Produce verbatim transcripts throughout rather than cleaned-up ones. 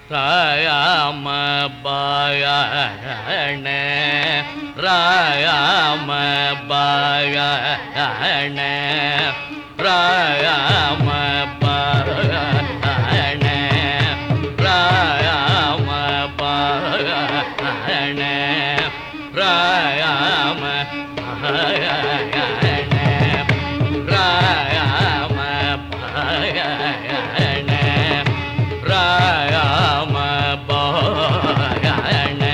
ராயாம பாயண ராயாம பாயண ராயாம பாயண ராயாம பாயண ராயாம பாயண ராயாம பாயண ராயாம பாயண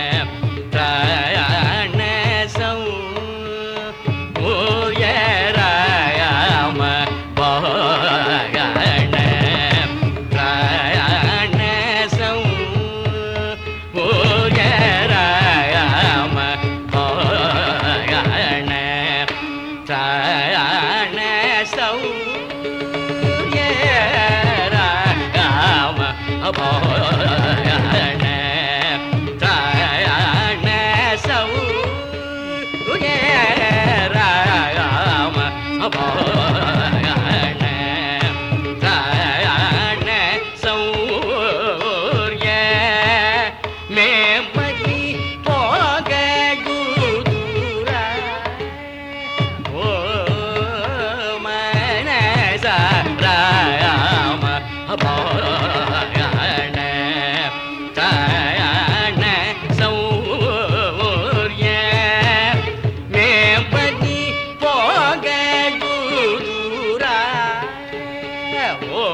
ராயண சௌ ஓய ராயாம பாயண ராயண சௌ ஓய ராயாம பாயண ராயண சௌ அபோயண ராயண சௌய ராயாம அபோயண ராயண சௌய மேமதி போக குதுரா ஓ மனச ராயாம அபோயண ராயண சௌய மேம்பதி போக குதுரா ஓ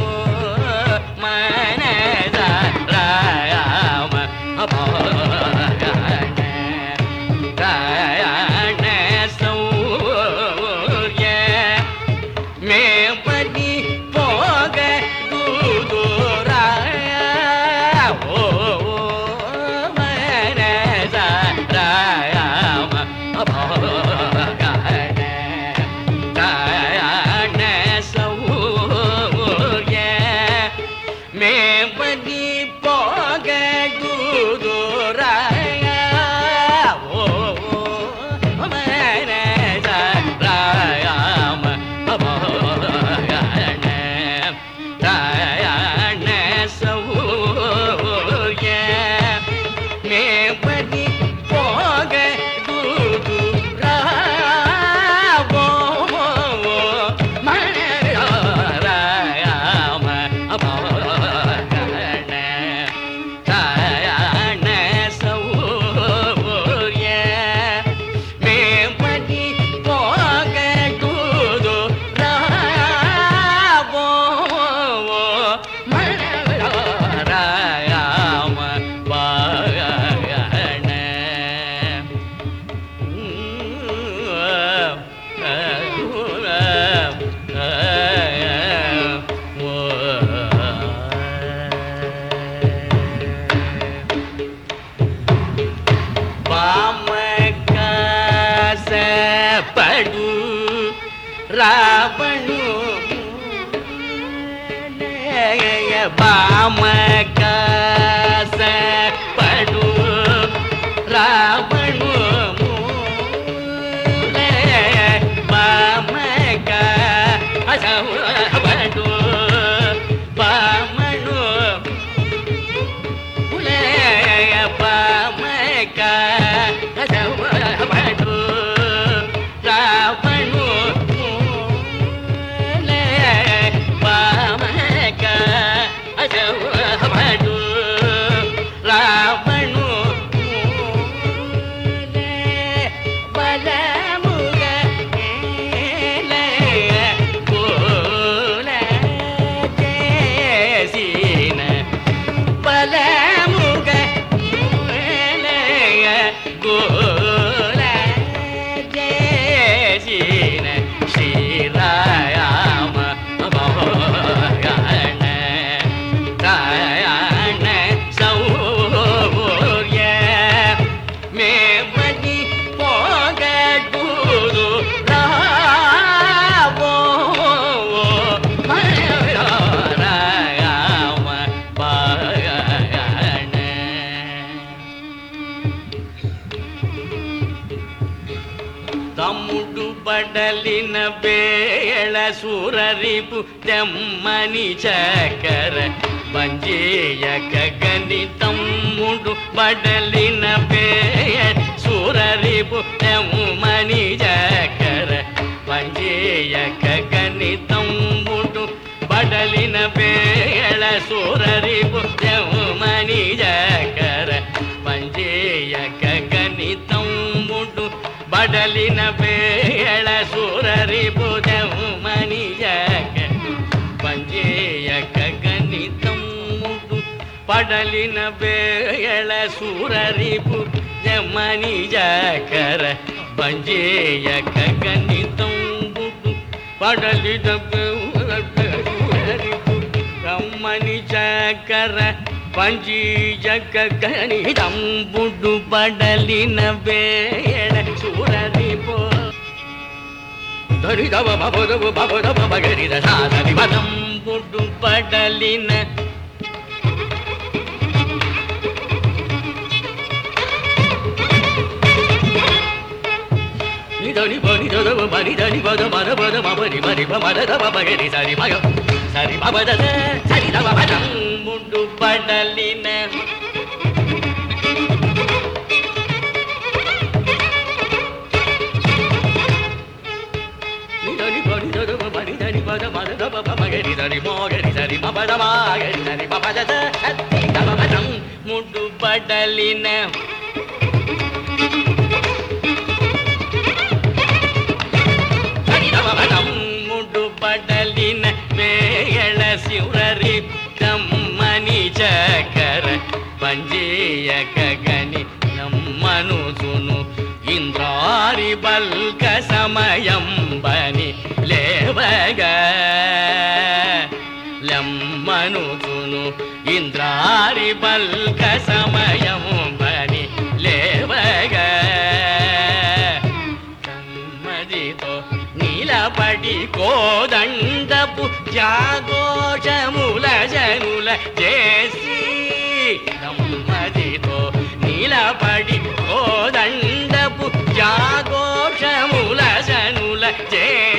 மனச ராயாம அபோயண ராயண சௌய மேம்பதி போக குதுரா ஓ மனச ராயாம அபோயண ராயண சௌய மேம்பதி போக குதுரா ஓ மனச ராயாம அபோயண ராயண சௌய மேம்பதி போக குதுரா ஓ மனச ராயாம அபோயண ராயண சௌய மேம்பதி போக குதுரா ஓ மனச ராயாம பாயண பாமகாசப்படு ராவணு பாமகாசப்படு ராவணு பாமகாசப்படு பாமணு பாமகாசப்படு ராவணு பாமகாசப்படு ராவணு பலமுக கோல ஜேசின பலமுக கோல ஜேசின ஸ்ரீராயாம அபோயண ராயண சௌய மேம்பதி போக குதுரா ஓ மனச ராயாம பாயண తమ్ముడు బడలిన వేళ సురరిపు తెమ్మని చకర పంజేయక గణితమ్ముడు బడలిన పేయ సూరరిపు మణి జకర పంజేయక గణితమ్ముడు బడలిన పేయళ సూరరిపు మణి జకర పంజేయక గణితమ్ముడు బడలిన పేయళ సూరరిపు మణి జకర పంజేయక గణితమ్ముడు పడలిన వేళ సూరరిపు జమని జకర పంజేయక గణితమ్ముడు పడలిన సూరరిపు రమ్మని జకర పంజీయక గణితమ్ముడు పడలిన వేళ సూరరిపు ధరిదవ భవదవ భవదవ భగరిద సాధని వదం బుడ్డు పడలిన నిదని బని దదవ బని దని వద మర వద మబని మరి మరదవ భగరి సరి మగ సరి మబద సరి దవ వదం బుడ్డు పడలిన ముడ్డు పడలిన ముడ్డు పడలిన వేయళ శివరి తమ్మని చకర పంజేయక గని నమ్మనుసును ఇంద్రారి బల్క సమయం బని లేవగా లమ్మనుసును ఇంద్రారి బల్క సమయం బని లేవగా సమ్మదితో నీలపడి కోదండపు జాగోషముల జనుల చేసి సమ్మదితో నీలపడి కోదండపు జాగోషముల జనుల చే